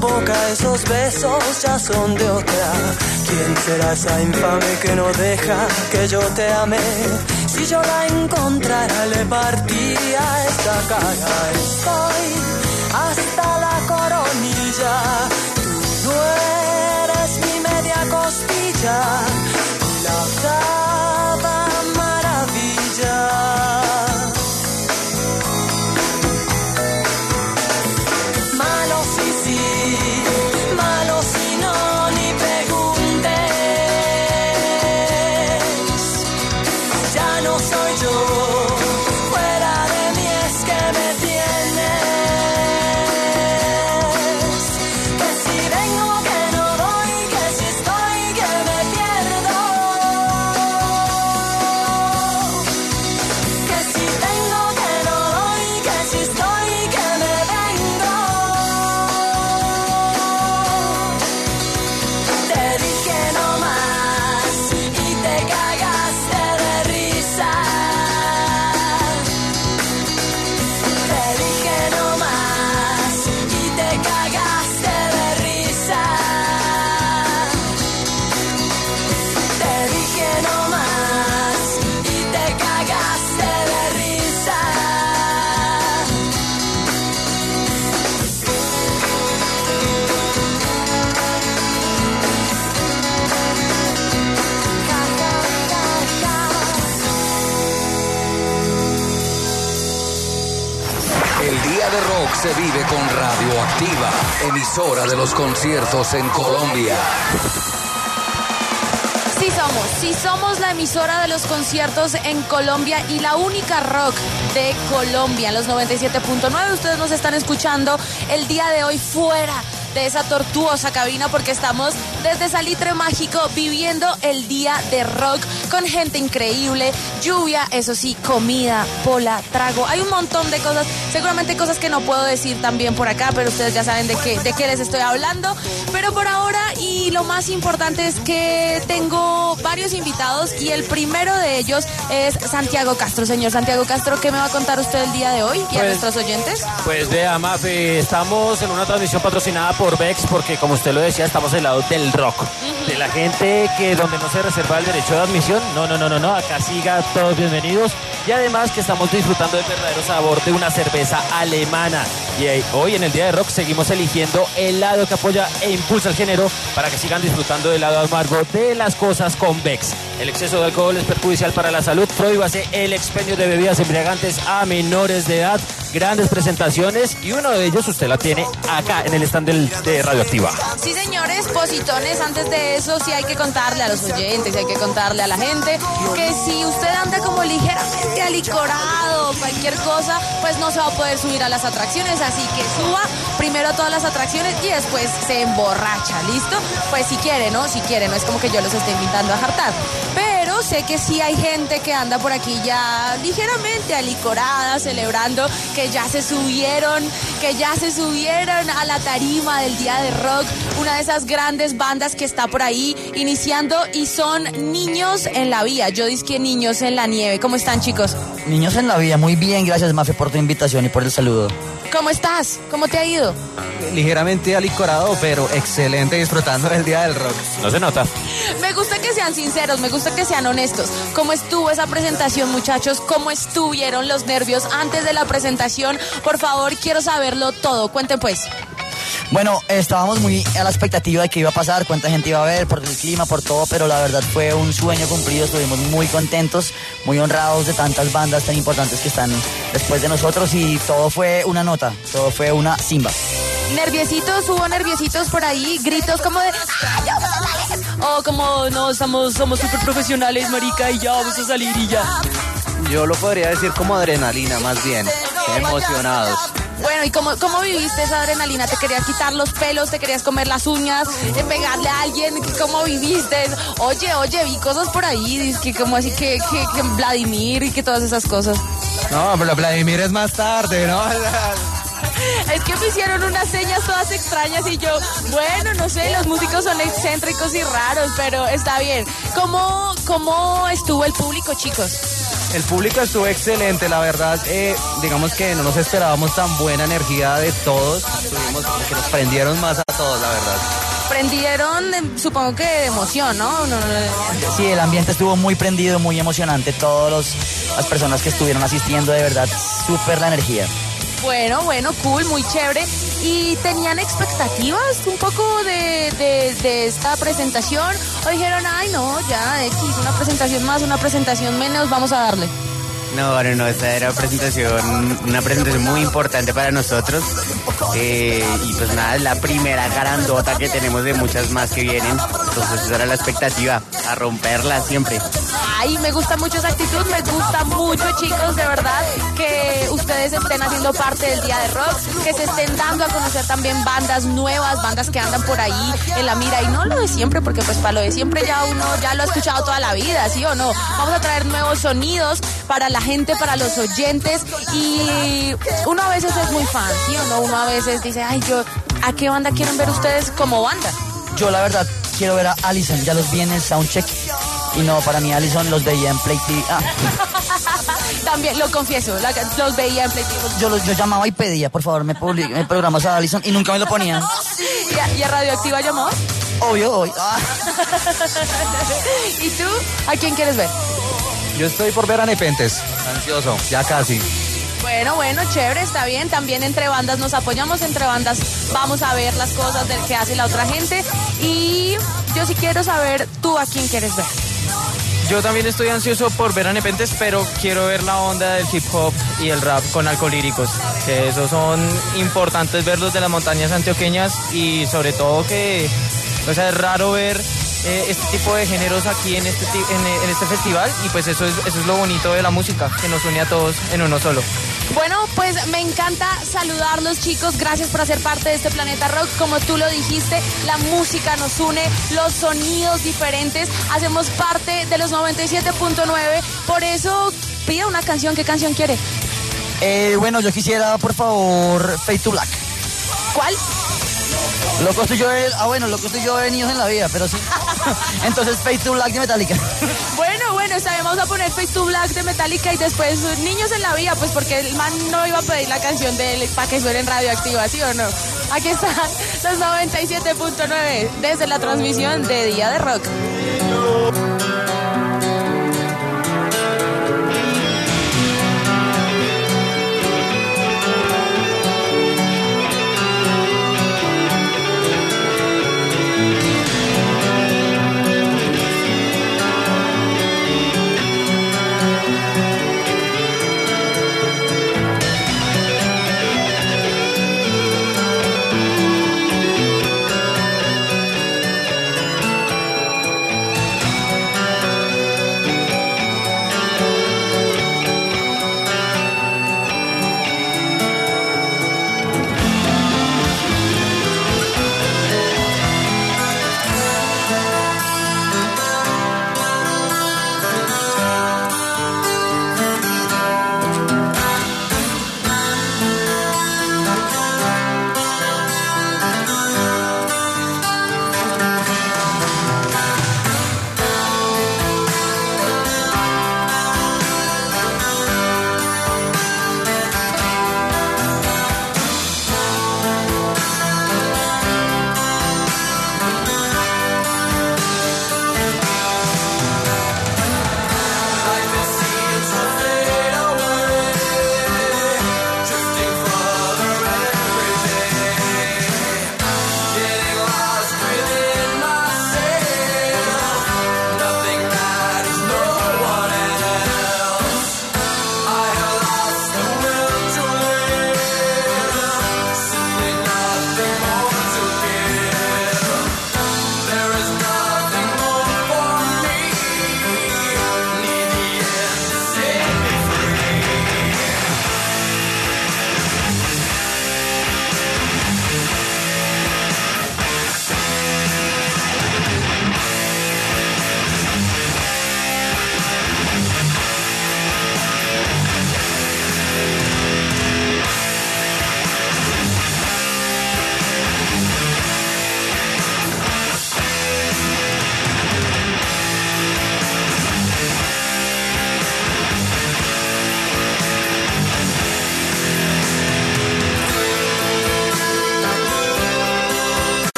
boca, esos besos ya son de otra. ¿Quién será esa infame que no deja que yo te ame? Si yo la encontrara le partía esta cara. Estoy hasta la coronilla, tú no eres mi media costilla, la octava maravilla. Se vive con Radioactiva, emisora de los conciertos en Colombia. Sí somos la emisora de los conciertos en Colombia y la única rock de Colombia. En los 97.9 ustedes nos están escuchando el día de hoy fuera de esa tortuosa cabina porque estamos desde Salitre Mágico viviendo el día de rock con gente increíble, lluvia, eso sí, comida, pola, trago, hay un montón de cosas, seguramente cosas que no puedo decir también por acá, pero ustedes ya saben de qué les estoy hablando, pero por ahora y lo más importante es que tengo varios invitados y el primero de ellos es Santiago Castro. Señor Santiago Castro, ¿qué me va a contar usted el día de hoy y a nuestros oyentes? Pues vea, Mafe, estamos en una transmisión patrocinada por Vex porque como usted lo decía, estamos del lado del rock, de la gente que donde no se reserva el derecho de admisión, no, acá siga, todos bienvenidos y además que estamos disfrutando del verdadero sabor de una cerveza alemana y hoy en el día de rock seguimos eligiendo el lado que apoya e impulsa el género para que sigan disfrutando del lado amargo de las cosas con Vex. El exceso de alcohol es perjudicial para la salud, prohíbase el expendio de bebidas embriagantes a menores de edad. Grandes presentaciones y uno de ellos usted la tiene acá en el stand de Radioactiva. Sí, señores, positones, antes de eso sí hay que contarle a los oyentes, hay que contarle a la gente que si usted anda como ligeramente alicorado o cualquier cosa, pues no se va a poder subir a las atracciones, así que suba primero a todas las atracciones y después se emborracha, ¿listo? Pues si quiere, ¿no? Si quiere, no es como que yo los esté invitando a jartar, pero sé que sí hay gente que anda por aquí ya ligeramente alicorada, celebrando que ya se subieron a la tarima del día de rock, una de esas grandes bandas que está por ahí iniciando y son Niños en la Vía. Yo dizque Niños en la Nieve. ¿Cómo están, chicos? Niños en la Vía, muy bien, gracias Mafe por tu invitación y por el saludo. ¿Cómo estás? ¿Cómo te ha ido? Ligeramente alicorado, pero excelente, disfrutando del día del rock. No se nota. Me gusta que sean sinceros, me gusta que sean honestos. ¿Cómo estuvo esa presentación, muchachos? ¿Cómo estuvieron los nervios antes de la presentación? Por favor, quiero saberlo todo. Cuenten pues. Bueno, estábamos muy a la expectativa de qué iba a pasar, cuánta gente iba a ver, por el clima, por todo, pero la verdad fue un sueño cumplido, estuvimos muy contentos, muy honrados de tantas bandas tan importantes que están después de nosotros y todo fue una nota, todo fue una simba. ¿Nerviositos? ¿Hubo nerviositos por ahí? ¿Gritos como de ¡ay, ya vamos a salir! O como, no, somos súper profesionales, marica, y ya vamos a salir y ya. Yo lo podría decir como adrenalina, más bien, emocionados. Bueno, ¿y cómo viviste esa adrenalina? ¿Te querías quitar los pelos? ¿Te querías comer las uñas? ¿Pegarle a alguien? ¿Cómo viviste? Oye, vi cosas por ahí, que como así que Vladimir y que todas esas cosas. No, pero Vladimir es más tarde, ¿no? Es que me hicieron unas señas todas extrañas y yo, bueno, no sé, los músicos son excéntricos y raros, pero está bien. ¿Cómo estuvo el público, chicos? El público estuvo excelente, la verdad, digamos que no nos esperábamos tan buena energía de todos, tuvimos como que nos prendieron más a todos, la verdad. Prendieron, supongo que de emoción, ¿no? Sí, el ambiente estuvo muy prendido, muy emocionante, las personas que estuvieron asistiendo, de verdad, súper la energía. Bueno, cool, muy chévere. ¿Y tenían expectativas un poco de esta presentación? ¿O dijeron, ay no, ya X, una presentación más, una presentación menos, vamos a darle? No, esta era una presentación muy importante para nosotros. Y pues nada, es la primera grandota que tenemos de muchas más que vienen. Entonces esa era la expectativa, a romperla siempre. Ay, me gusta mucho esa actitud, me gusta mucho, chicos, de verdad, que ustedes estén haciendo parte del Día de Rock, que se estén dando a conocer también bandas nuevas, bandas que andan por ahí en la mira, y no lo de siempre, porque pues para lo de siempre ya uno ya lo ha escuchado toda la vida, ¿sí o no? Vamos a traer nuevos sonidos para la gente, para los oyentes, y uno a veces es muy fan, ¿sí o no? Uno a veces dice, ay, ¿a qué banda quieren ver ustedes como banda? Yo la verdad quiero ver a Allison, ya los vi en el soundcheck. Y no, para mí Allison los veía en Play TV. También, lo confieso, los veía en Play TV. Yo llamaba y pedía, por favor, me programas a Allison y nunca me lo ponían. ¿Y a Radioactiva llamó? Obvio. ¿Y tú? ¿A quién quieres ver? Yo estoy por ver a Nepentes, ansioso, ya casi. Bueno, chévere, está bien. También entre bandas nos apoyamos, entre bandas vamos a ver las cosas del que hace la otra gente. Y yo sí quiero saber, ¿tú a quién quieres ver? Yo también estoy ansioso por ver a Nepentes, pero quiero ver la onda del hip hop y el rap con Alcolíricos, que esos son importantes verlos de las montañas antioqueñas y sobre todo que, o sea, es raro ver este tipo de géneros aquí en este festival y pues eso es lo bonito de la música, que nos une a todos en uno solo. Bueno, pues me encanta saludarlos, chicos. Gracias por hacer parte de este Planeta Rock. Como tú lo dijiste, la música nos une, los sonidos diferentes. Hacemos parte de los 97.9. Por eso, pida una canción. ¿Qué canción quiere? Bueno, yo quisiera, por favor, Fade to Black. ¿Cuál? Loco estoy yo de Niños en la Vida, pero sí. Entonces Fade to Black de Metallica. Bueno, está bien, vamos a poner Fade to Black de Metallica y después Niños en la Vida, pues porque el man no iba a pedir la canción de él para que suene en Radioactiva, ¿sí o no? Aquí están los 97.9 desde la transmisión de Día de Rock.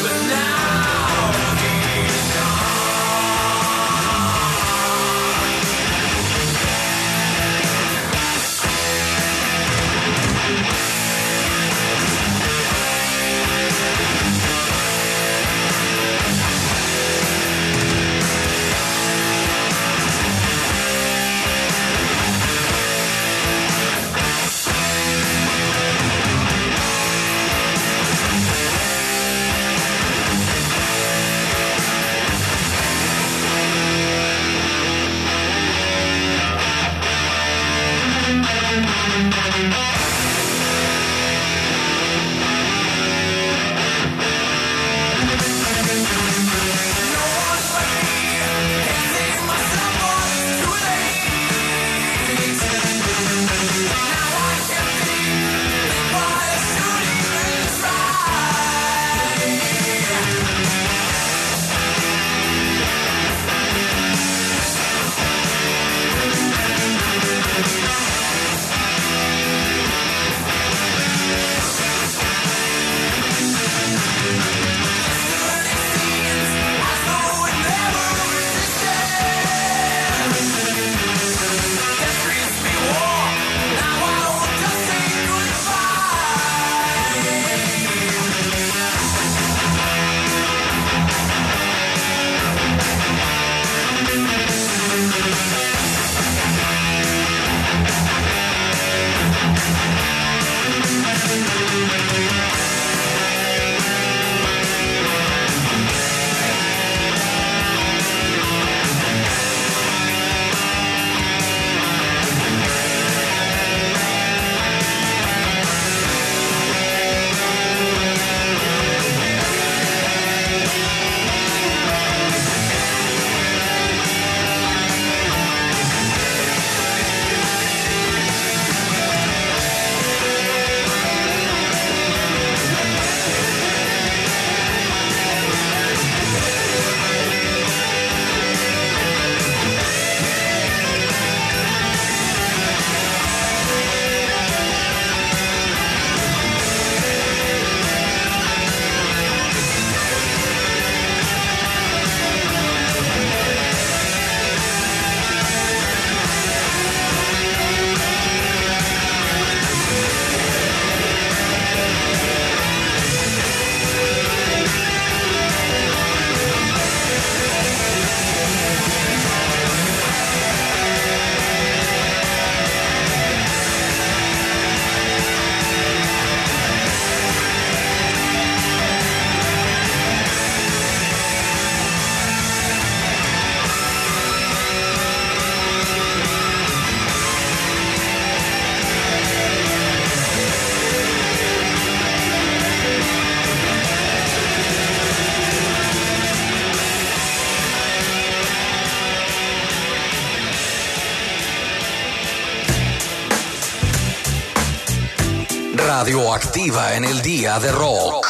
Radioactiva en el día de rock.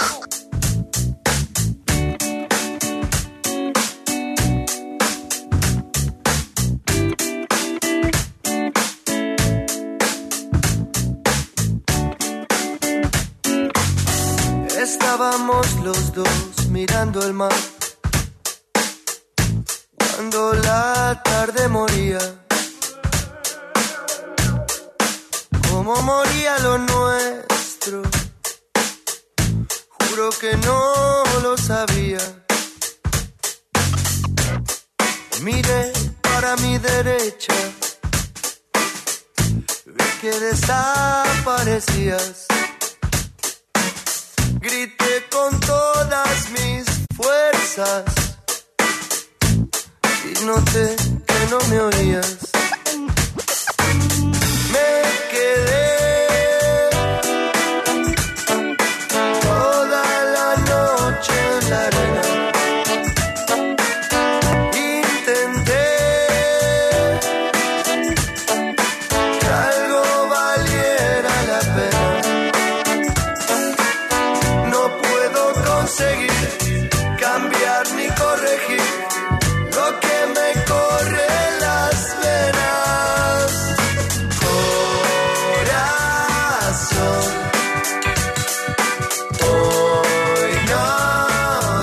Estábamos los dos mirando el mar cuando la tarde moría. Como moría lo nuestro, juro que no lo sabía. Miré para mi derecha, vi que desaparecías. Grité con todas mis fuerzas y noté que no me oías. Me quedé toda la noche en la arena. Intenté que algo valiera la pena. No puedo conseguir cambiar ni corregir lo que me corre en las venas. Corazón, hoy no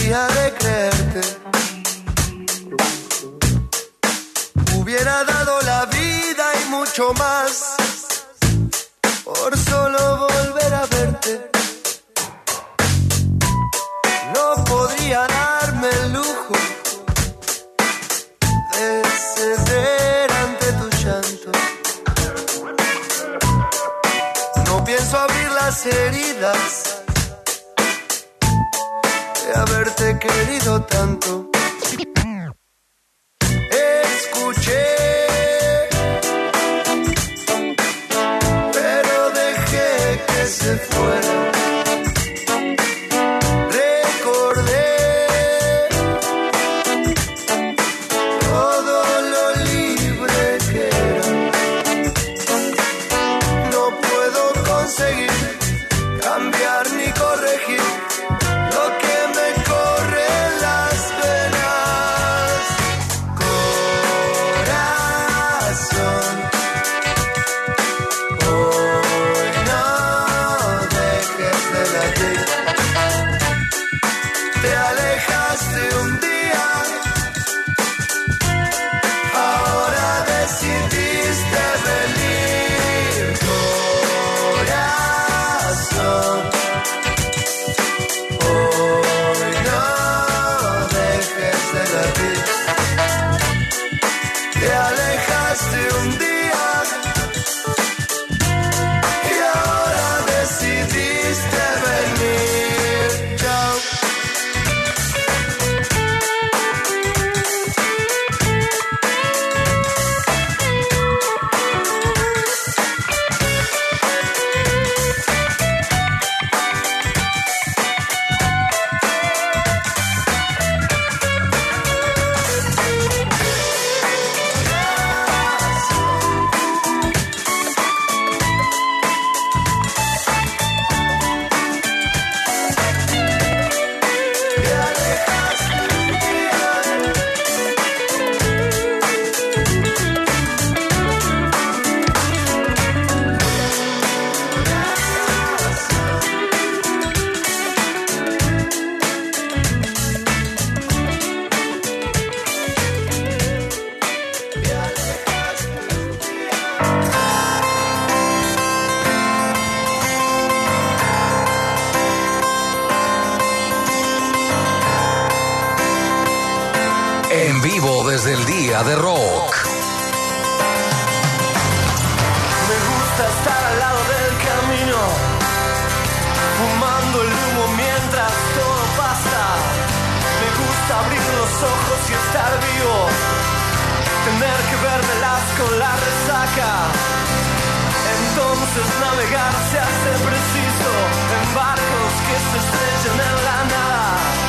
dejaría de creerte. Hubiera dado la vida y mucho más por solo volver a verte. No podría darme el lujo de ceder ante tu llanto. No pienso abrir las heridas de haberte querido tanto. Escuché, pero dejé que se fuera. En vivo desde el Día de Rock. Me gusta estar al lado del camino, fumando el humo mientras todo pasa. Me gusta abrir los ojos y estar vivo, tener que vérmelas con la resaca. Entonces navegar se hace preciso en barcos que se estrellan en la nada.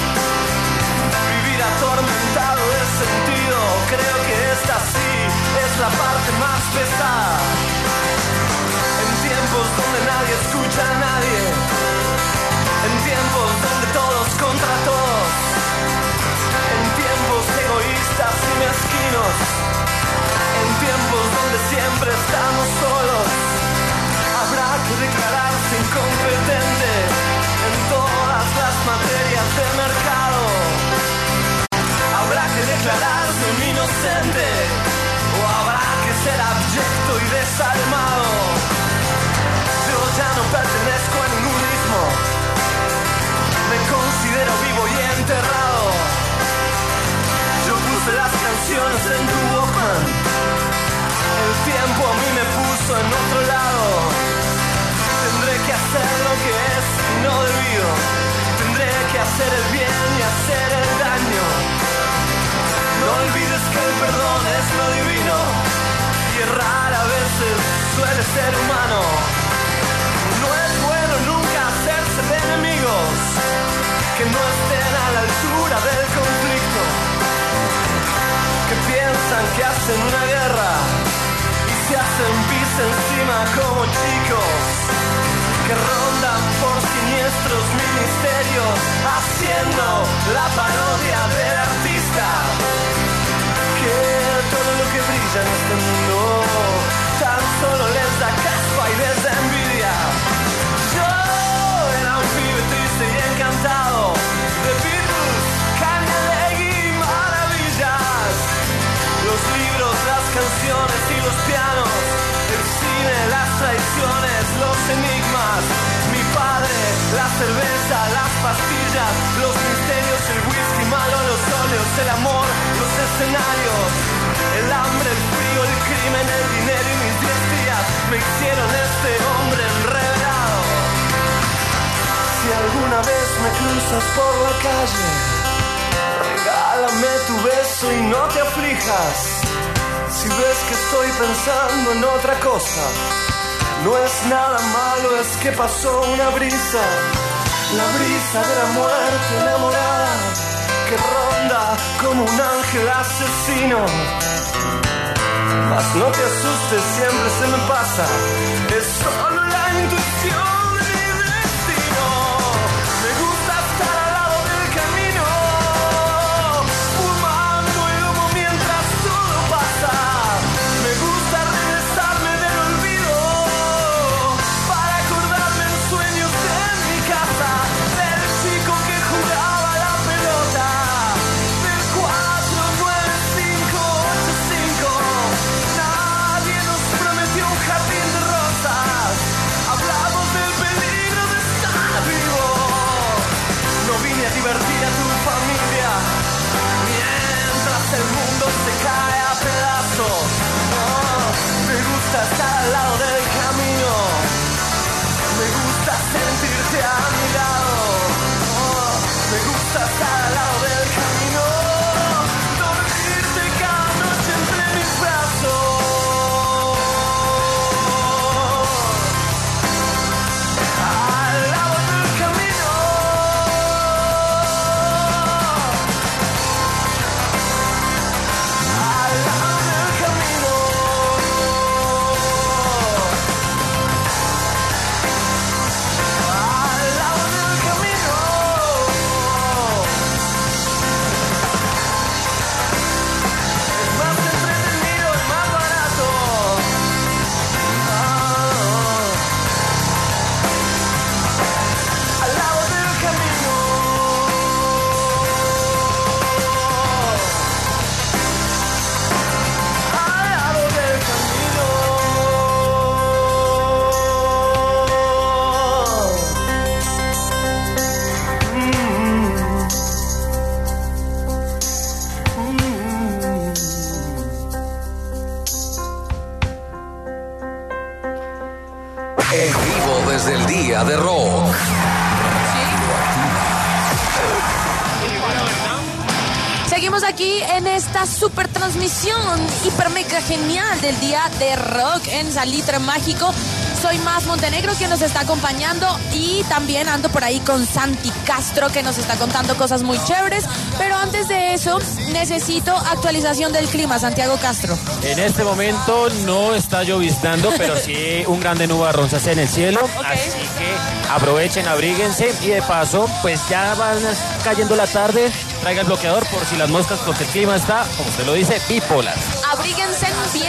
Vivir atormentado de sentido, creo que esta sí es la parte más pesada. En tiempos donde nadie escucha a nadie, en tiempos donde todos contra todos, en tiempos egoístas y mezquinos, en tiempos donde siempre estamos solos, habrá que declararse incompetente en todas las materias del mercado. Habrá que declararse un inocente, o habrá que ser abyecto y desalmado. Yo ya no pertenezco a ningún ismo, me considero vivo y enterrado. Yo puse las canciones en tu Walkman, el tiempo a mí me puso en otro lado. Tendré que hacer lo que es no debido, tendré que hacer el bien y hacer el daño. No olvides que el perdón es lo divino, y errar a veces suele ser humano. No es bueno nunca hacerse de enemigos que no estén a la altura del conflicto, que piensan que hacen una guerra y se hacen pis encima como chicos, que rondan por siniestros ministerios haciendo la parodia del artista, que todo lo que brilla en este mundo tan solo les da caspa y les da envidia. Yo era un pibe triste y encantado de Beatles pastillas, los misterios, el whisky malo, los óleos, el amor, los escenarios, el hambre, el frío, el crimen, el dinero y mis 10 días me hicieron este hombre enredado. Si alguna vez me cruzas por la calle, regálame tu beso y no te aflijas. Si ves que estoy pensando en otra cosa, no es nada malo, es que pasó una brisa, la brisa de la muerte enamorada, que ronda como un ángel asesino. Mas no te asustes, siempre se me pasa, es solo la intuición de mi destino. Me gusta estar al lado del camino, fumando el humo mientras todo pasa. Me gusta regresarme del olvido para acordarme en sueños de mi casa, del chico que jugaba la pelota, del 49585. Nadie nos prometió un jardín de rosas, hablamos del peligro de estar vivo. No vine a divertir a tu familia mientras el mundo se cae a pedazos. Oh, me gusta estar al lado del camino, me gusta sentirte a mi lado. Oh, me gusta estar al lado del camino, dormirte cada noche entre mis brazos. Al lado del camino, al lado del camino, al lado del camino. Es más entretenido y más barato. Al lado del camino. Al lado del camino. En vivo desde el Día de Rock. Seguimos aquí en esta super transmisión hiper mega genial del Día de Rock en Salitre Mágico. Soy Más Montenegro, quien nos está acompañando, y también ando por ahí con Santi Castro, que nos está contando cosas muy chéveres. Pero antes de eso, necesito actualización del clima, Santiago Castro. En este momento no está lloviznando, pero sí un grande nubarrón se hace en el cielo. Así que aprovechen, abríguense, y de paso, pues ya van cayendo la tarde. Traiga el bloqueador por si las moscas, porque el clima está, como usted lo dice, bipolar. Abríguense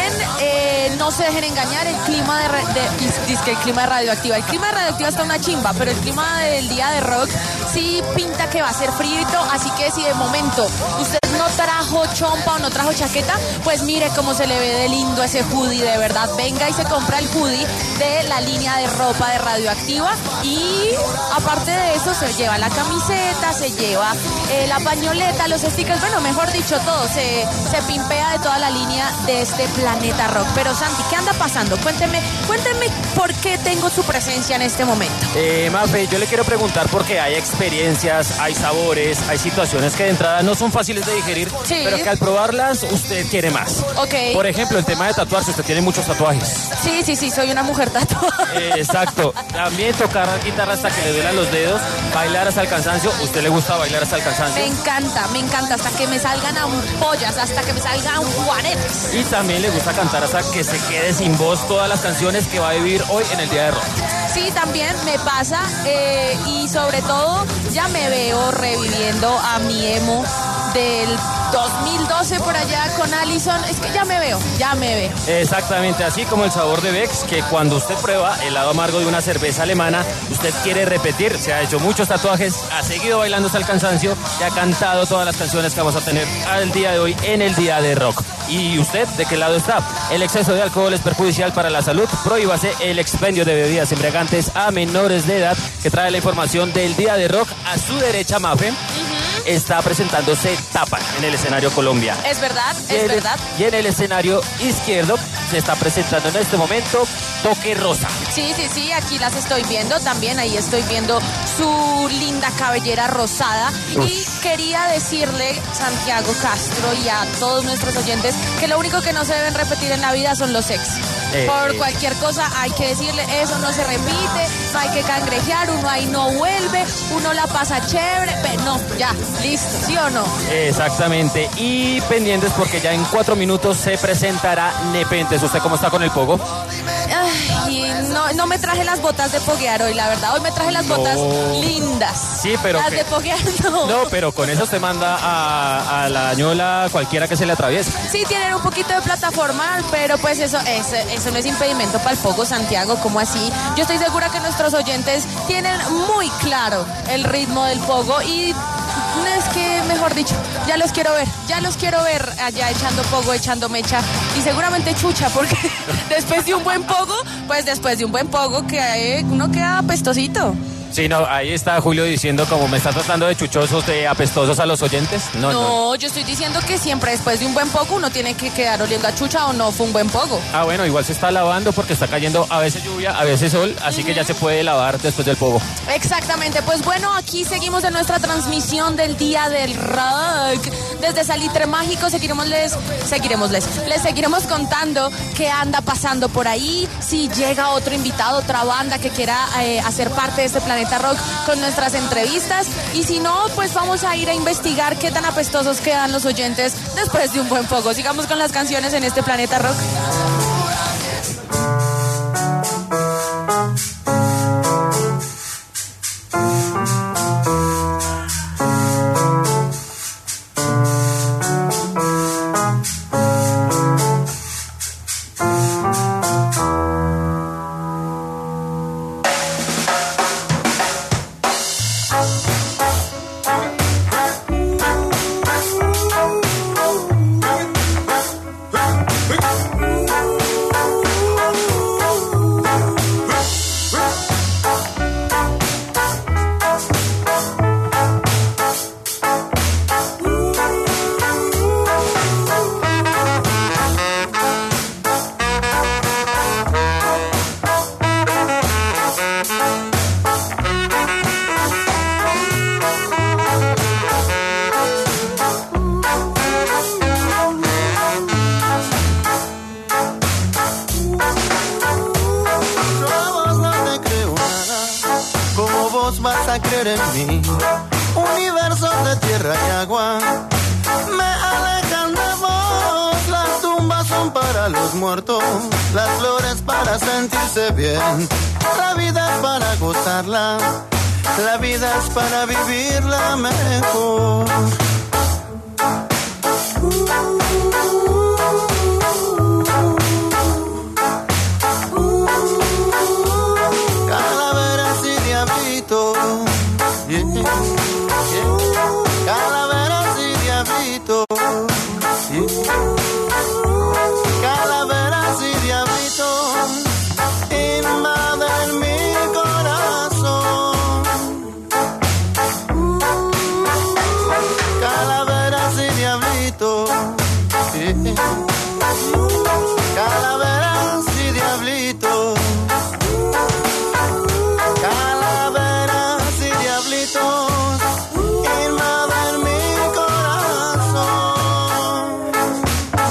bien, no se dejen engañar. El clima el clima de Radioactiva. El clima de Radioactiva está una chimba, pero el clima del Día de Rock sí pinta que va a ser frío, así que si de momento usted no trajo chompa o no trajo chaqueta, pues mire cómo se le ve de lindo ese hoodie, de verdad. Venga y se compra el hoodie de la línea de ropa de Radioactiva, y aparte de eso se lleva la camiseta, se lleva la pañoleta, los stickers, bueno, mejor dicho, todo se pimpea de toda la línea de este Planeta Rock. Pero Santi, ¿qué anda pasando? Cuénteme por qué tengo su presencia en este momento. Mafe, yo le quiero preguntar porque hay experiencias, hay sabores, hay situaciones que de entrada no son fáciles de digerir, sí, pero que al probarlas usted quiere más. Ok. Por ejemplo, el tema de tatuarse, usted tiene muchos tatuajes. Sí, soy una mujer tatuada. Exacto. También tocar guitarra hasta que le duelan los dedos, bailar hasta el cansancio. ¿Usted le gusta bailar hasta el cansancio? Me encanta, hasta que me salgan ampollas, hasta que me salgan juanetes. Y también le gusta cantar hasta que se quede sin voz todas las canciones que va a vivir hoy en el Día de Rock. Sí, también me pasa, y sobre todo ya me veo reviviendo a mi emo del 2012 por allá con Allison. Es que ya me veo. Exactamente, así como el sabor de Bex, que cuando usted prueba el lado amargo de una cerveza alemana, usted quiere repetir. Se ha hecho muchos tatuajes, ha seguido bailando hasta el cansancio y ha cantado todas las canciones que vamos a tener al día de hoy en el Día de Rock. ¿Y usted de qué lado está? El exceso de alcohol es perjudicial para la salud. Prohíbase el expendio de bebidas embriagantes a menores de edad, que trae la información del Día de Rock. A su derecha, Mafe, está presentándose Tapa en el escenario Colombia. Es verdad, es verdad. Y en el escenario izquierdo se está presentando en este momento Toque Rosa. Sí, aquí las estoy viendo también, ahí estoy viendo su linda cabellera rosada. Y quería decirle, Santiago Castro, y a todos nuestros oyentes, que lo único que no se deben repetir en la vida son los ex. Por cualquier cosa hay que decirle, eso no se repite, no hay que cangrejear, uno ahí no vuelve, uno la pasa chévere, pero no, ya, listo, ¿sí o no? Exactamente, y pendientes porque ya en 4 minutos se presentará Nepentes. ¿Usted cómo está con el pogo? Ay, no me traje las botas de poguear hoy, la verdad, hoy me traje las botas lindas. Sí, pero las de poguear no. No, pero con eso usted manda a la ñola cualquiera que se le atraviese. Sí, tienen un poquito de plataforma, pero pues eso no es impedimento para el pogo, Santiago, ¿cómo así? Yo estoy segura que nuestros oyentes tienen muy claro el ritmo del pogo y es que, mejor dicho, ya los quiero ver allá echando pogo, echando mecha y seguramente chucha, porque después de un buen pogo que uno queda apestosito. Sí, no, ahí está Julio diciendo como me está tratando de chuchosos, de apestosos a los oyentes. No, yo estoy diciendo que siempre después de un buen pogo uno tiene que quedar oliendo a chucha o no fue un buen pogo. Ah, bueno, igual se está lavando porque está cayendo a veces lluvia, a veces sol, así que ya se puede lavar después del pogo. Exactamente, pues bueno, aquí seguimos en nuestra transmisión del Día del Rock. Desde Salitre Mágico les seguiremos contando qué anda pasando por ahí, si llega otro invitado, otra banda que quiera hacer parte de este Planeta Rock con nuestras entrevistas, y si no, pues vamos a ir a investigar qué tan apestosos quedan los oyentes después de un buen pogo. Sigamos con las canciones en este Planeta Rock. La vida es para vivirla mejor. Calaveras y diablitos, calaveras y diablitos, calaveras y diablitos invaden mi corazón. Calaveras y diablitos, calaveras y diablitos, calaveras y diablitos invaden mi corazón.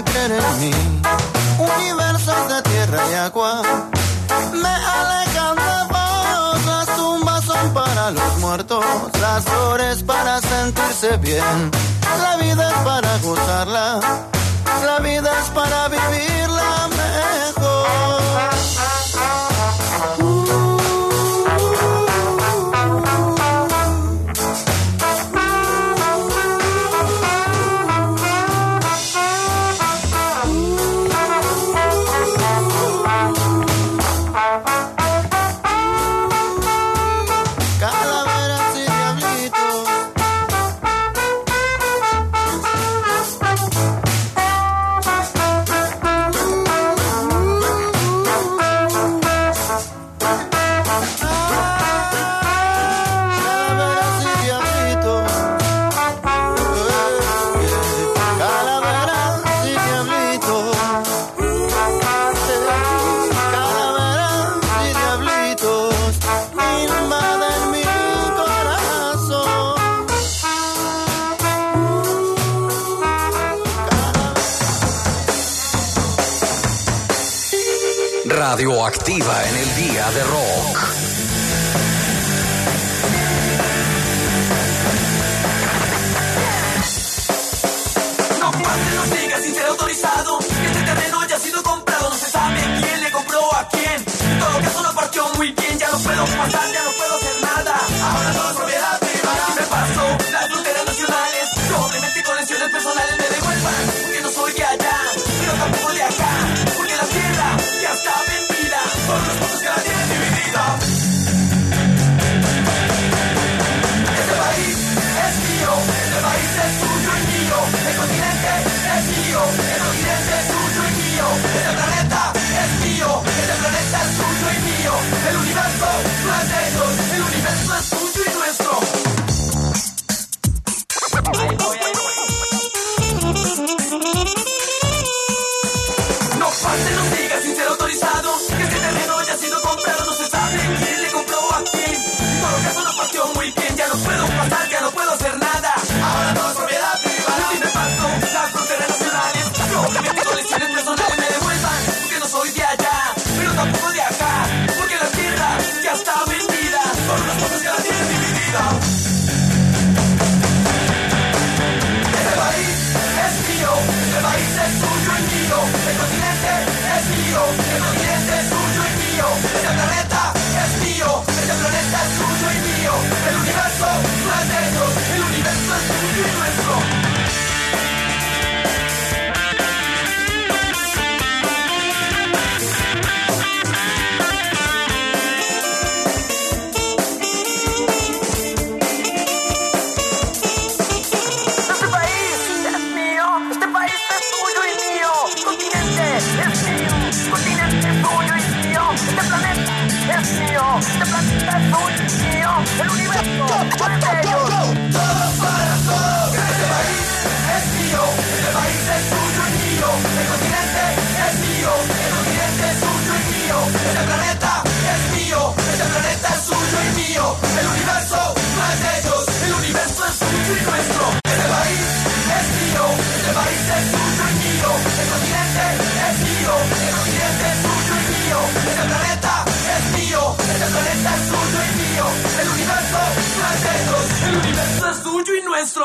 a creer en mí. Universos de tierra y agua me alejan de vos. Las tumbas son para los muertos, las flores para sentirse bien. La vida es para gozarla, la vida es para vivirla mejor. Radioactiva en el día de rock. No pase, no siga sin ser autorizado. Que este terreno ya ha sido comprado. No se sabe quién le compró a quién. En todo caso no partió muy bien. Ya no puedo pasar, ya no puedo hacer nada. Ahora todo es propiedad privada. Me paso las fronteras nacionales. Probablemente con lesiones personales me devuelvan. Porque no soy de allá, pero tampoco de acá. Porque la tierra ya está vendida por los pocos que la tienen dividida. Este país es mío, este país es suyo y mío. El continente es mío, el continente es suyo y mío. Este planeta es mío, este planeta es suyo y mío. El universo no es de ellos, el universo es suyo y nuestro. Ahí voy. No pase, no siga sin ser autorizado. Que este terreno ya ha sido comprado. No se sabe quién le compró a quién. En todo caso no partió muy bien. Ya no puedo pasar, ya no puedo hacer nada. Ahora todo es propiedad privada. Si me paso las fronteras nacionales, probablemente con lesiones personales me devuelvan. Porque no soy de allá, pero tampoco de acá. Porque la tierra ya está vendida por unas cosas que la tienen dividida. Este país es mío, este país es suyo y mío. El continente es mío, el continente es suyo y mío. Este planeta es mío, este planeta es suyo y mío. El universo no es de ellos, el universo es suyo y nuestro. Este país es mío, este país es suyo y mío. El continente es mío, el continente es suyo y mío. Este planeta es mío, este planeta es suyo y mío. El universo no es de ellos. Todos para todos. Este país es mío, este país es suyo y mío. El continente es mío, el continente es suyo y mío. Este planeta es mío, este planeta es suyo y mío. El universo no es de ellos, el universo es suyo y nuestro. Este país es mío, este país es suyo y mío. El continente es mío, el continente es suyo y mío. Este planeta es mío, este planeta es suyo y mío. El universo no es de ellos, el universo es suyo y nuestro.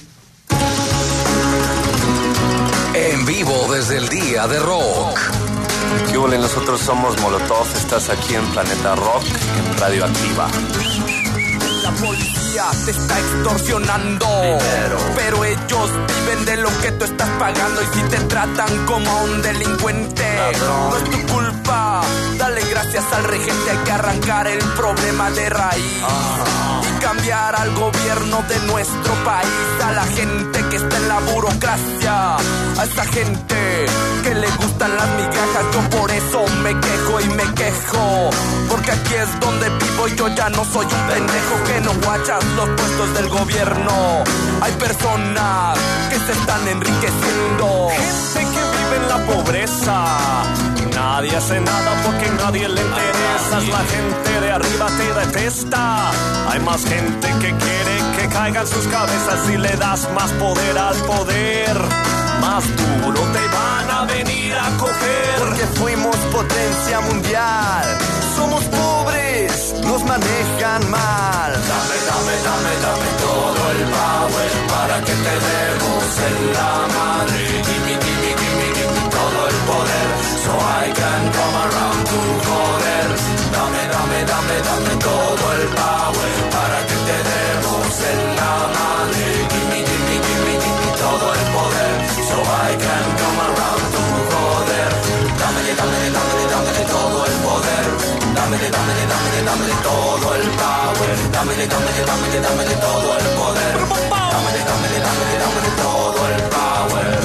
En vivo desde el día de rock. ¿Qué hubo? Nosotros somos Molotov. Estás aquí en Planeta Rock, en Radioactiva. La policía te está extorsionando, pero ellos viven de lo que tú estás pagando. Y si te tratan como a un delincuente, no es tu culpa. Dale gracias al regente. Hay que arrancar el problema de raíz y cambiar al gobierno de nuestro país. A la gente que está en la burocracia, a esa gente que le gustan las migajas. Yo por eso me quejo y me quejo, porque aquí es donde vivo y yo ya no soy un pendejo que no guachas los puestos del gobierno. Hay personas que se están enriqueciendo, gente que vive en la pobreza. Nadie hace nada porque a nadie le interesas. La gente de arriba te detesta. Hay más gente que quiere que caigan sus cabezas. Si le das más poder al poder, más duro te va a venir a coger. Porque fuimos potencia mundial. Somos pobres, nos manejan mal. Dame, dame, dame, dame todo el power para que te demos en la madre. Gimme, gimme, gimme, gimme todo el poder, so I can come around to joder. Dame, dame, dame, dame todo el power para que te demos en la madre. Gimme, gimme, gimme, gimme todo el poder, so I can come around to joder. Dámele, dámele, dámele, dámele todo el poder. Dámele, dámele, dámele, dámele todo el power. Dámele, dámele, dámele, dámele todo el poder. Dámele, dámele, dámele, dámele todo el power.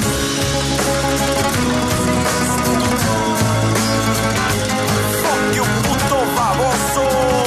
Fuck you, puto baboso.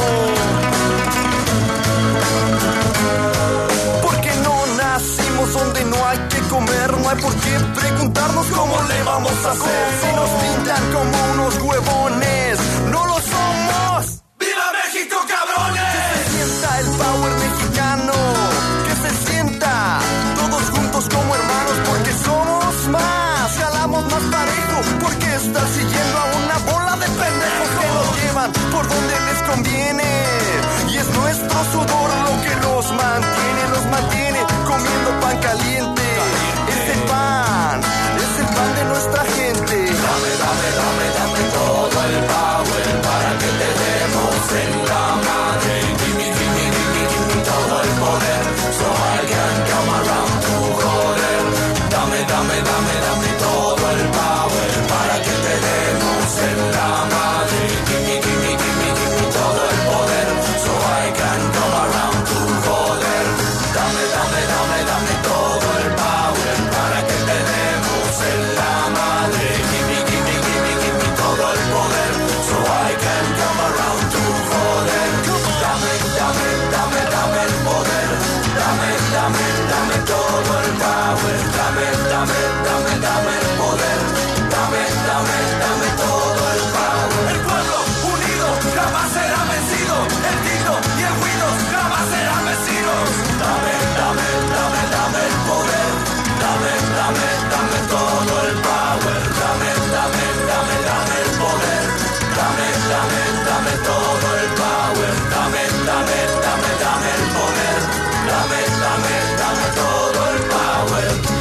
Porque no nacimos donde no hay que comer. No hay por qué preguntarnos cómo le vamos a hacer. Si nos pintan como unos huevones, no lo somos. ¡Viva México, cabrones! Que se sienta el power mexicano, que se sienta todos juntos como hermanos, porque somos más, jalamos más parejo, porque están siguiendo a una bola de pendejos que nos llevan por donde les conviene, y es nuestro sudor lo que los mantiene comiendo pan caliente. Ese pan es el pan de nuestra gente. Dame, dame, dame, dame todo el power para que te demos en la madre. Gimme, gimme, gimme, gimme todo el poder, so I can come around to joder. Dame, dame, dame, dame todo el power para que te demos en la madre. Gimme, gimme, gimme, gimme todo el poder, so I can come around to joder. Dame, dame, dame, dame todo el power para que te demos en la madre. Gimme, gimme, gimme, gimme todo el poder, so I can come around to joder. Dame, dame, dame, dame el poder. Dame, dame, dame todo el power. Dame, dame, dame, dame el poder. Dame, dame, dame todo el power. El pueblo unido jamás será vencido. El Tito y el Guido jamás serán vencidos. Dame, dame, dame, dame el poder. Dame, dame, dame todo el power. Dame, dame, dame, dame el poder. Dame, dame, dame todo el power. Dame, dame, dame, dame el poder. Dame, dame, dame todo el power.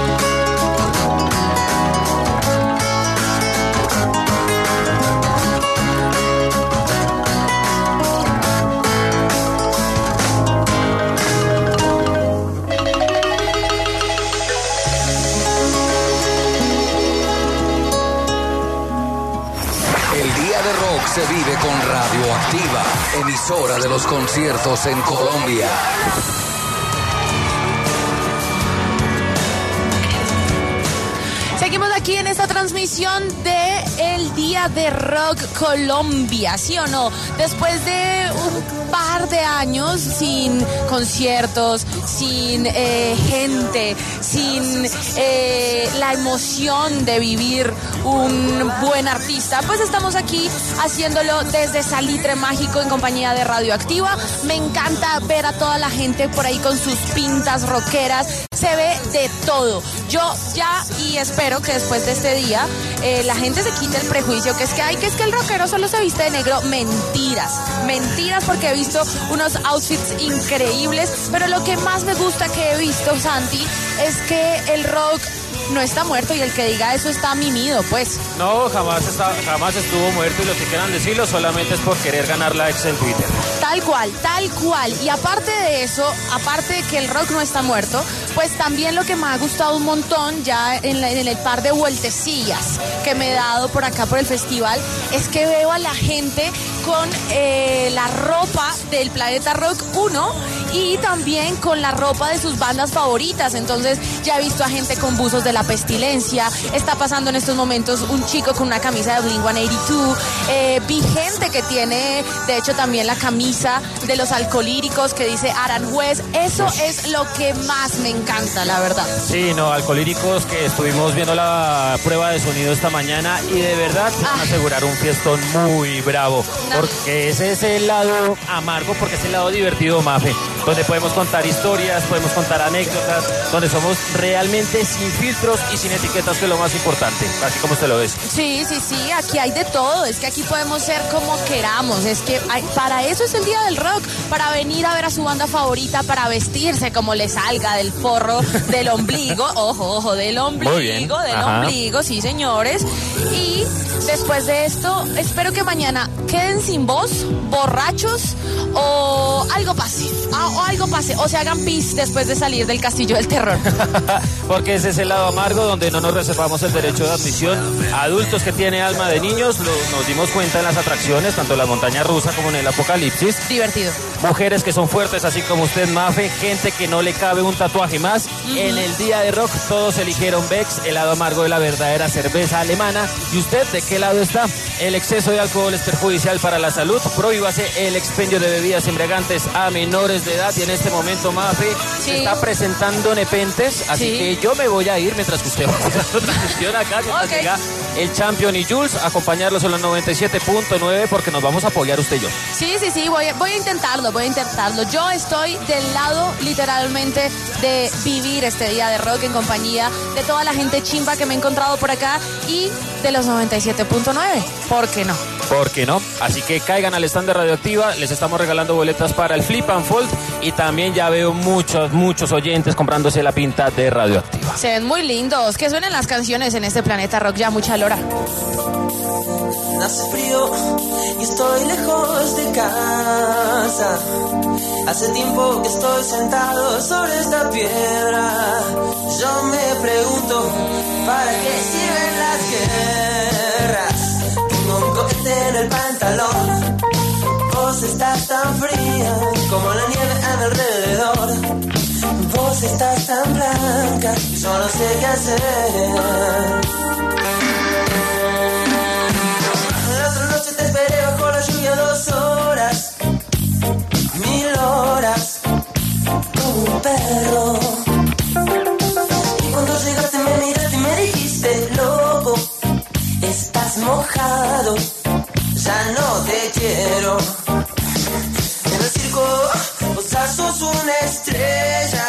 El Día de Rock se vive con Radioactiva, emisora de los conciertos en Colombia. Seguimos aquí en esta transmisión de El Día de Rock Colombia, ¿sí o no? Después de un par de años sin conciertos, sin gente, sin la emoción de vivir un buen artista, pues estamos aquí haciéndolo desde Salitre Mágico en compañía de Radioactiva. Me encanta ver a toda la gente por ahí con sus pintas rockeras, se ve de todo. Yo ya y espero que después de este día la gente se quite el prejuicio que es que el rockero solo se viste de negro. Mentiras, porque he visto unos outfits increíbles, pero lo que más me gusta que he visto, Santi, es que el rock no está muerto, y el que diga eso está mimido, pues. No, jamás estuvo muerto, y los que quieran decirlo solamente es por querer ganar likes en Twitter. Tal cual. Y aparte de eso, aparte de que el rock no está muerto, pues también lo que me ha gustado un montón ya en el par de vueltecillas que me he dado por acá por el festival, es que veo a la gente con la ropa del Planeta Rock 1 y también con la ropa de sus bandas favoritas. Entonces ya he visto a gente con buzos de La Pestilencia, está pasando en estos momentos un chico con una camisa de Blink-182, vi gente que tiene de hecho también la camisa de los Alcolíricos que dice Aranjuez. Eso es lo que más me encanta, la verdad. Sí, no, Alcolíricos, que estuvimos viendo la prueba de sonido esta mañana y de verdad van a asegurar un fiestón muy bravo, porque ese es el lado amargo, porque es el lado divertido, Mafe. donde podemos contar historias, podemos contar anécdotas, donde somos realmente sin filtros y sin etiquetas, que es lo más importante, así como usted lo ve. Sí, aquí hay de todo, es que aquí podemos ser como queramos, es que para eso es el Día del Rock, para venir a ver a su banda favorita, para vestirse como le salga del forro, del ombligo, ojo, del ombligo, ombligo, sí señores, y después de esto, espero que mañana queden sin voz, borrachos, o algo pase, o se hagan pis después de salir del Castillo del Terror. Porque ese es el lado amargo donde no nos reservamos el derecho de admisión. Adultos que tienen alma de niños, nos dimos cuenta en las atracciones, tanto en la montaña rusa como en el Apocalipsis. Divertido. Mujeres que son fuertes, así como usted, Mafe, gente que no le cabe un tatuaje más. En el Día de Rock todos eligieron Beck's, el lado amargo de la verdadera cerveza alemana. ¿Y usted de qué lado está? El exceso de alcohol es perjudicial para la salud. Prohíbase el expendio de bebidas embriagantes a menores de edad. Y en este momento, Mafe, se está presentando Nepentes, así que yo me voy a ir mientras que usted va a hacer otra gestión acá, mientras llega el Champion y Jules, acompañarlos en los 97.9 porque nos vamos a apoyar usted y yo. Sí, voy a intentarlo. Yo estoy del lado literalmente de vivir este Día de Rock en compañía de toda la gente chimba que me he encontrado por acá y de los 97.9. ¿Por qué no? ¿Por qué no? Así que caigan al stand de Radioactiva, les estamos regalando boletas para el Flip and Fold y también ya veo muchos oyentes comprándose la pinta de Radioactiva. Se ven muy lindos, que suenen las canciones en este Planeta Rock, ya mucha lora. Hace frío y estoy lejos de casa. Hace tiempo que estoy sentado sobre esta piedra. Yo me pregunto, ¿para qué sirven las guerras? Tengo un cohete en el pantalón. Vos estás tan fría como la nieve a mi alrededor. Vos estás tan blanca y yo no sé qué hacer. La otra noche te esperé bajo la lluvia 2 horas, 1000 horas, como un perro. Y cuando llegaste me miraste y me dijiste, loco, estás mojado, ya no te quiero. En el circo vos sos una estrella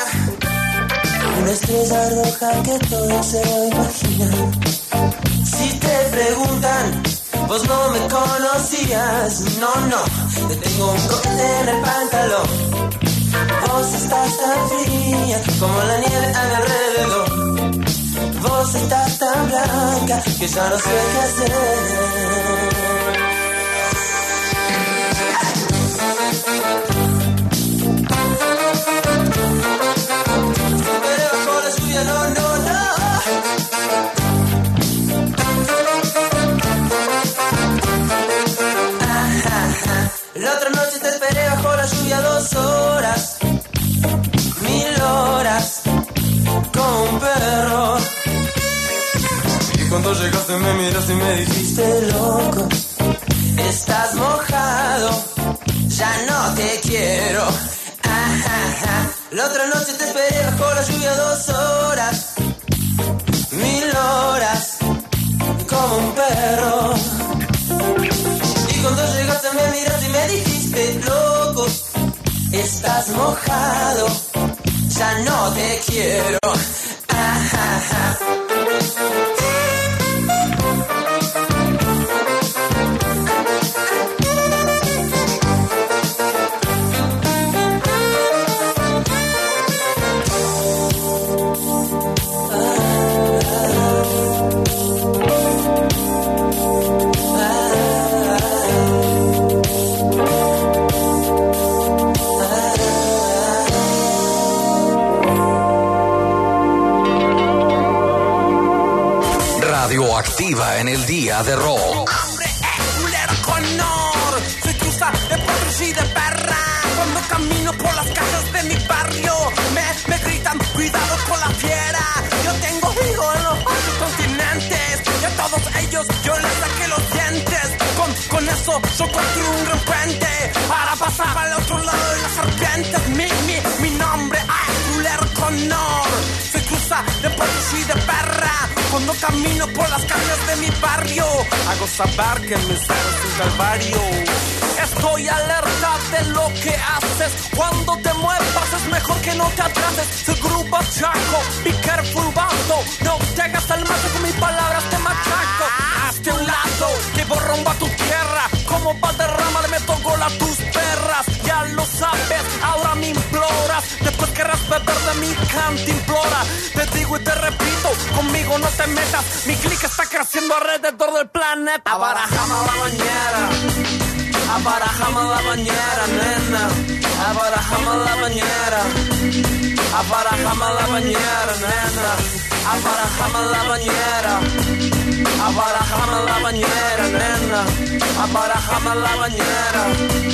roja que todo se lo imaginan. Si te preguntan, vos no me conocías, no, te tengo un cohete en el pantalón. Vos estás tan fría como la nieve a mi alrededor. Vos estás tan blanca que ya no sé qué hacer. La otra noche te esperé bajo la lluvia 2 horas, 1000 horas, como un perro. Y cuando llegaste me miraste y me dijiste, loco, estás mojado, ya no te quiero. La otra noche te esperé bajo la lluvia 2 horas, 1000 horas, como un perro. Y cuando llegaste me miraste y me dijiste, loco, estás mojado, ya no te quiero. Radioactiva en el Día de Rock. Soy cruza de potros y de perra. Cuando camino por las calles de mi barrio me gritan, cuidado con la fiera. Yo tengo hijos en los 8 continentes y a todos ellos yo les saqué los dientes. Con eso yo construí un gran puente para pasar al otro lado de las serpientes. Mi nombre es Culero Connor. Soy cruza de potros y de perra. cuando camino por las calles de mi barrio. Hago saber que mi ser es un calvario. Estoy alerta de lo que haces. Cuando te muevas es mejor que no te atrases. Soy grupo Chaco, be careful vato. No te hagas al macho, con mis palabras te machaco. Hazte un lado, llevo rumbo a tu tierra. Como Valderrama le meto gol a tus perras. Ya lo sabes, ahora me imploras. Después querrás beber de mi cantimplora. Te digo y te repito, conmigo no te metas. Mi clique está creciendo alrededor del planeta. Abarajame la bañera, abarajame la bañera, nena. Abarajame la bañera, abarajame la bañera, nena. Abarajame la bañera, abarajame la bañera, nena. Abarajame la bañera,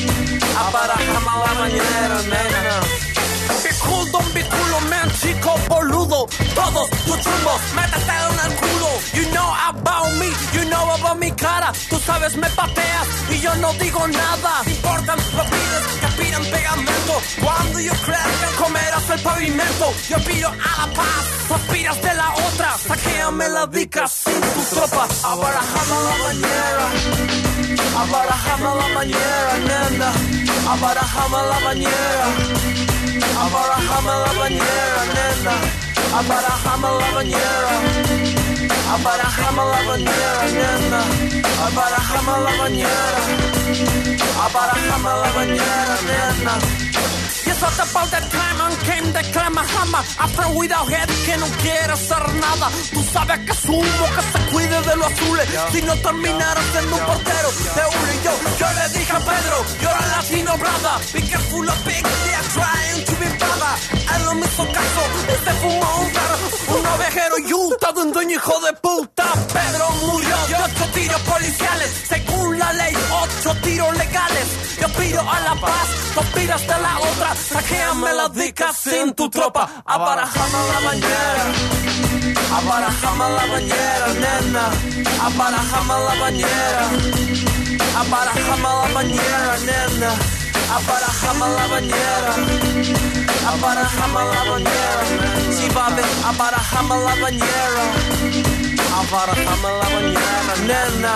abarajame la bañera, nena. Be cool, don't be culo, man, chico boludo. Todos tus chumbos, métete en el culo. You know about me, you know about mi cara. Tú sabes, me pateas y yo no digo nada. Te importan los pibes que aspiran pegamento. Cuando yo crezca comerás el pavimento. Yo aspiro a la paz, tú aspiras de la otra. Saquéame la dica sin tu tropa. Abarajame la bañera, abarajame la bañera, nena. Abarajame la bañera, abarajame la bañera, nena. Abarajame la bañera, abarajame la bañera, nena. Abarajame la bañera, abarajame la bañera, nena. Yes, what about that time and came the Clamahama. After without head que no quiere hacer nada. Tú sabes que sumo que se cuide de los azules. Si no terminara siendo un portero de uno y yo le dije a Pedro, you're a Latino brother. Be careful of big, they are trying to be brother. Él no me hizo caso, él se fumó un ovejero y un dueño hijo de puta. Pedro murió de 8 tiros policiales. Según la ley, 8 tiros legales. Yo aspiro a la paz, tú aspiras de la otra. Saquéame la dica sin tu tropa. Abarajame la bañera, abarajame la bañera, nena. Abarajame la bañera, abarajame la bañera, nena. Abarajame la bañera, abarajame la bañera. Si babe, abarajame la bañera, abarajame la bañera, nena.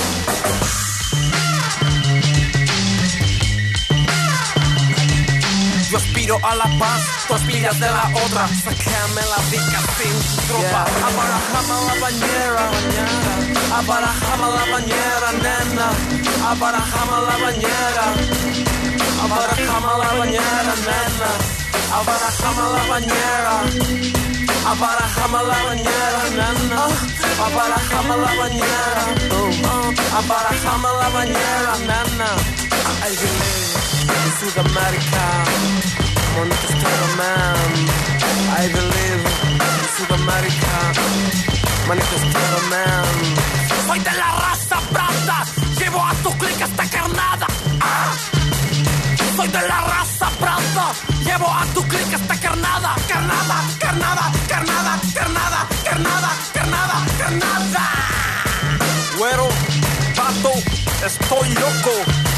Yo aspiro a la paz, tú aspiras de la otra. Saquéame la dica sin tu tropa. Abarajame la bañera, abarajame la bañera, nena. Abarajame la bañera, abarajame la bañera, nena. Abarajame la bañera, abarajame la bañera, nena. Abarajame la bañera, abarajame la bañera, nena. I believe in Sudamérica, Monotestero man. I believe in Sudamérica, Monotestero man. Soy de la raza brava, llevo a tu clique esta carnada. Soy de la raza brava, llevo a tu clique esta carnada. Carnada, carnada, carnada, carnada, carnada, carnada, carnada. Güero, pato, estoy loco.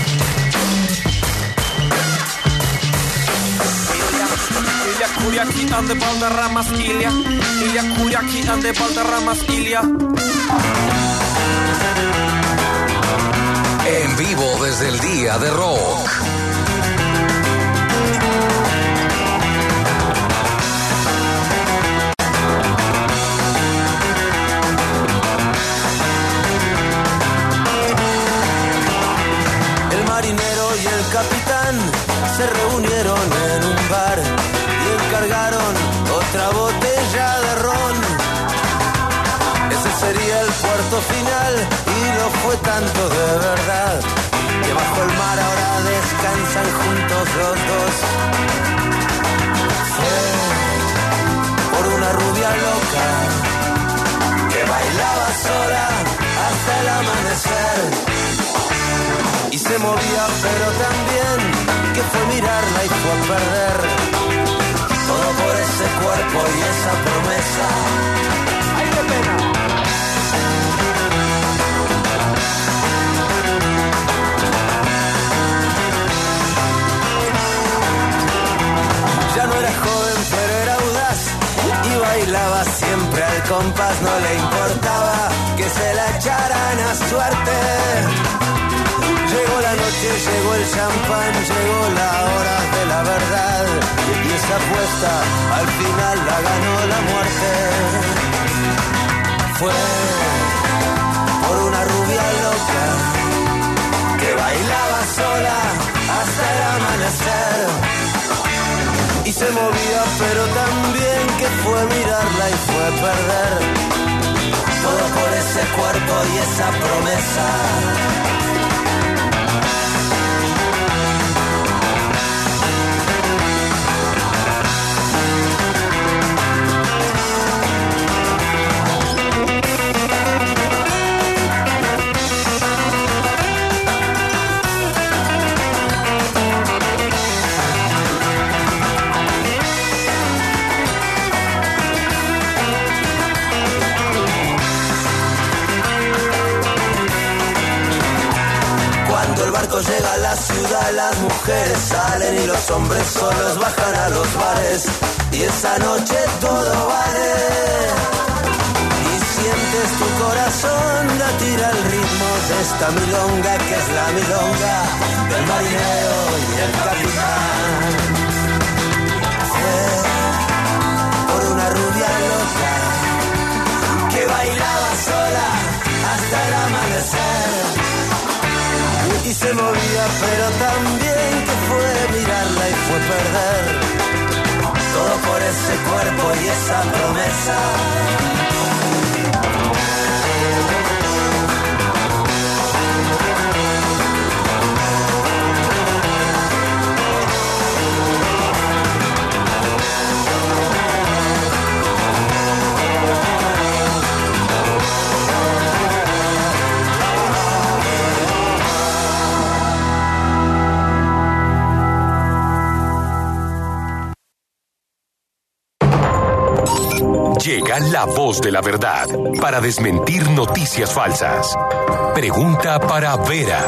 Ilia Curiaqui ande Valderramas, Ilia. Ilia Curiaqui ande Valderramas, Ilia. En vivo desde el Día de Rock. El marinero y el capitán se reunieron en un bar y encargaron otra botella de ron. Ese sería el puerto final y no fue tanto de verdad, que bajo el mar ahora descansan juntos los dos. Fue por una rubia loca que bailaba sola hasta el amanecer y se movía pero también que fue mirarla y fue a perder todo por ese cuerpo y esa promesa. ¡Ay, qué pena! Ya no era joven pero era audaz, iba bailaba siempre al compás, no le importaba que se la echaran a suerte. Llegó la noche, llegó el champán, llegó la hora de la verdad, y esa apuesta al final la ganó la muerte. Fue por una rubia loca que bailaba sola hasta el amanecer. Y se movía pero también que fue mirarla y fue perder. Todo por ese cuerpo y esa promesa. Llega a la ciudad, las mujeres salen y los hombres solos bajan a los bares. Y esa noche todo vale. Y sientes tu corazón latir al ritmo de esta milonga que es la milonga del marinero y el capitán. Fue por una rubia loca que bailaba sola hasta el amanecer. Y se movía pero también que fue mirarla y fue perder. Todo por ese cuerpo y esa promesa. Llega la voz de la verdad para desmentir noticias falsas. Pregunta para Vera.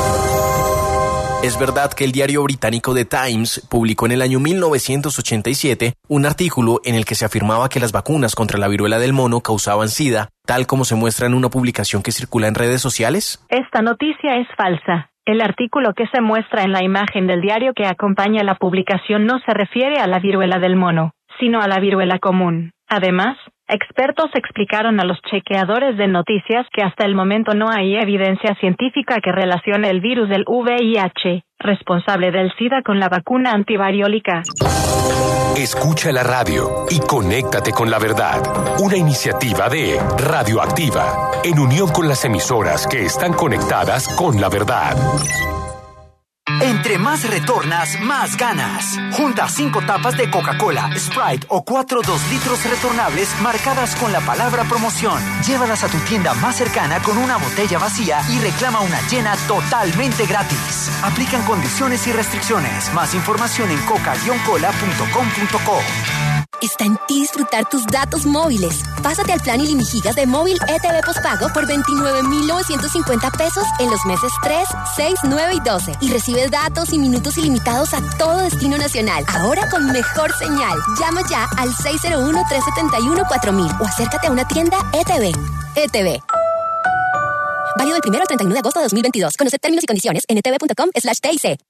¿Es verdad que el diario británico The Times publicó en el año 1987 un artículo en el que se afirmaba que las vacunas contra la viruela del mono causaban SIDA, tal como se muestra en una publicación que circula en redes sociales? Esta noticia es falsa. El artículo que se muestra en la imagen del diario que acompaña la publicación no se refiere a la viruela del mono, sino a la viruela común. Además, expertos explicaron a los chequeadores de noticias que hasta el momento no hay evidencia científica que relacione el virus del VIH, responsable del SIDA, con la vacuna antivariólica. Escucha la radio y conéctate con la verdad. Una iniciativa de Radioactiva, en unión con las emisoras que están conectadas con la verdad. Entre más retornas, más ganas. Junta 5 tapas de Coca-Cola, Sprite o 4 2 litros retornables marcadas con la palabra promoción. Llévalas a tu tienda más cercana con una botella vacía y reclama una llena totalmente gratis. Aplican condiciones y restricciones. Más información en coca-cola.com.co. Está en ti disfrutar tus datos móviles. Pásate al plan Ilimigigas de móvil ETV postpago por 29,950 pesos en los meses 3, 6, 9 y 12. Y recibes datos y minutos ilimitados a todo destino nacional. Ahora con mejor señal. Llama ya al 601-371-4000 o acércate a una tienda ETV. ETV. Válido del 1 al 31 de agosto de 2022. Conocer términos y condiciones en etv.com/TIC.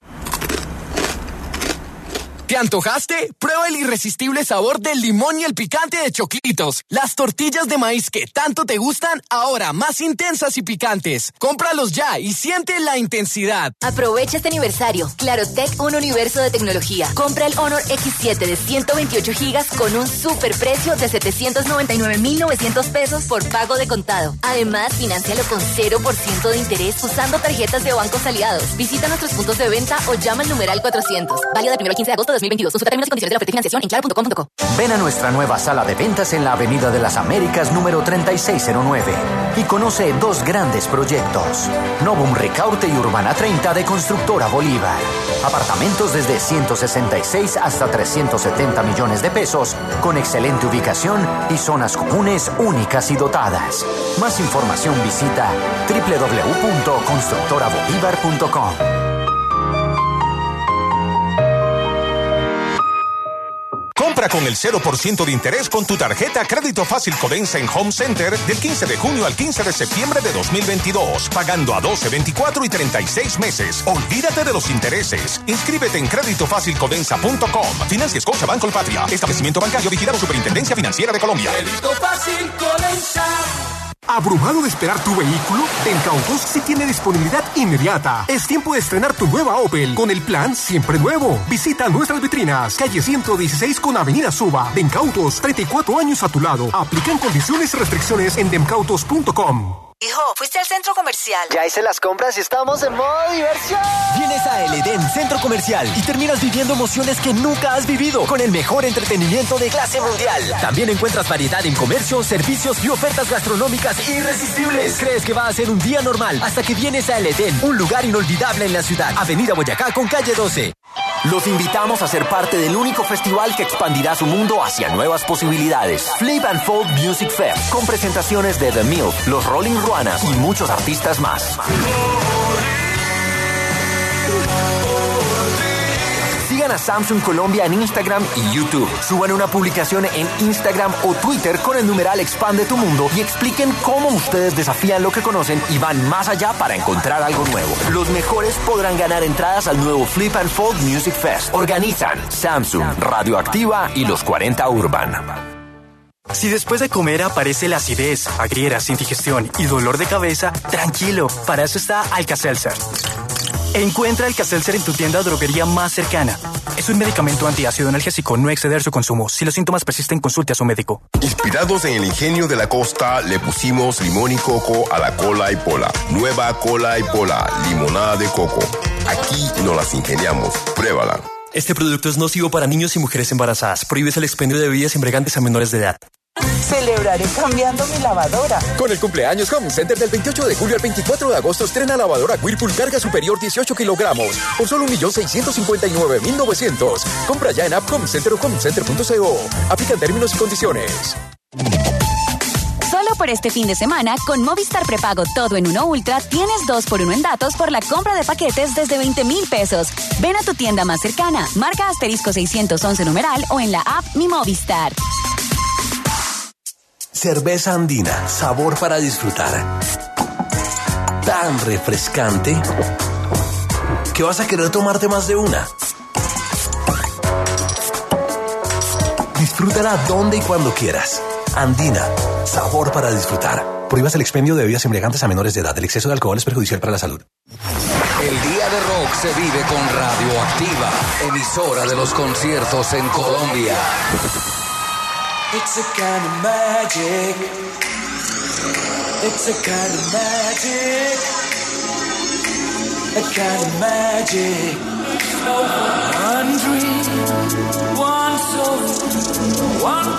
¿Te antojaste? Prueba el irresistible sabor del limón y el picante de Choclitos. Las tortillas de maíz que tanto te gustan, ahora más intensas y picantes. Cómpralos ya y siente la intensidad. Aprovecha este aniversario. Clarotec, un universo de tecnología. Compra el Honor X7 de 128 gigas con un superprecio de 799,900 pesos por pago de contado. Además, financialo con 0% de interés usando tarjetas de bancos aliados. Visita nuestros puntos de venta o llama al numeral 400. Válido del 1 al 15 de agosto de 2022. Consulta términos y condiciones de la oferta y financiación en claro.com.co. Ven a nuestra nueva sala de ventas en la Avenida de las Américas número 3609 y conoce 2 grandes proyectos. Novum Ricaurte y Urbana 30 de Constructora Bolívar. Apartamentos desde 166 hasta 370 millones de pesos con excelente ubicación y zonas comunes únicas y dotadas. Más información visita www.constructorabolívar.com. Compra con el 0% de interés con tu tarjeta Crédito Fácil Codensa en Home Center del 15 de junio al 15 de septiembre de 2022, pagando a 12, 24 y 36 meses. Olvídate de los intereses. Inscríbete en creditofacilcodensa.com. Financia Scotiabank Colpatria. Establecimiento bancario vigilado Superintendencia Financiera de Colombia. Crédito Fácil Codensa. ¿Abrumado de esperar tu vehículo? Encautos sí tiene disponibilidad inmediata. Es tiempo de estrenar tu nueva Opel con el plan Siempre Nuevo. Visita nuestras vitrinas, calle 116 con avenida Suba. Demcautos, 34 años a tu lado. Aplican condiciones y restricciones en demcautos.com. Hijo, ¿fuiste al centro comercial? Ya hice las compras y estamos en modo diversión. Vienes a El Edén Centro Comercial y terminas viviendo emociones que nunca has vivido con el mejor entretenimiento de clase mundial. También encuentras variedad en comercio, servicios y ofertas gastronómicas irresistibles. ¿Crees que va a ser un día normal hasta que vienes a El Edén, un lugar inolvidable en la ciudad? Avenida Boyacá con calle 12. Los invitamos a ser parte del único festival que expandirá su mundo hacia nuevas posibilidades. Flip and Fold Music Fest, con presentaciones de The Milk, los Rolling Ruanas y muchos artistas más. Sigan a Samsung Colombia en Instagram y YouTube. Suban una publicación en Instagram o Twitter con el numeral Expande tu Mundo y expliquen cómo ustedes desafían lo que conocen y van más allá para encontrar algo nuevo. Los mejores podrán ganar entradas al nuevo Flip and Fold Music Fest. Organizan Samsung, Radioactiva y los 40 Urban. Si después de comer aparece la acidez, agrieras, indigestión y dolor de cabeza, tranquilo, para eso está Alka-Seltzer. Encuentra Alka-Seltzer en tu tienda o droguería más cercana. Es un medicamento antiácido analgésico, no exceder su consumo. Si los síntomas persisten, consulte a su médico. Inspirados en el ingenio de la costa, le pusimos limón y coco a la cola y pola. Nueva cola y pola, limonada de coco. Aquí nos las ingeniamos. Pruébala. Este producto es nocivo para niños y mujeres embarazadas. Prohíbes el expendio de bebidas embriagantes a menores de edad. Celebraré cambiando mi lavadora. Con el cumpleaños Home Center del 28 de julio al 24 de agosto estrena lavadora Whirlpool carga superior 18 kilogramos por solo 1.659.900. Compra ya en App Home Center o homecenter.co. Aplican términos y condiciones. Solo por este fin de semana, con Movistar Prepago Todo en Uno Ultra, tienes 2x1 en datos por la compra de paquetes desde 20,000 pesos. Ven a tu tienda más cercana, marca asterisco 611 numeral o en la app Mi Movistar. Cerveza andina, sabor para disfrutar. Tan refrescante que vas a querer tomarte más de una. Disfrútala donde y cuando quieras. Andina, sabor para disfrutar. Prohíbas el expendio de bebidas embriagantes a menores de edad. El exceso de alcohol es perjudicial para la salud. El Día de Rock se vive con Radioactiva, emisora de los conciertos en Colombia. It's a kind of magic. It's a kind of magic. A kind of magic. One dream, one soul, one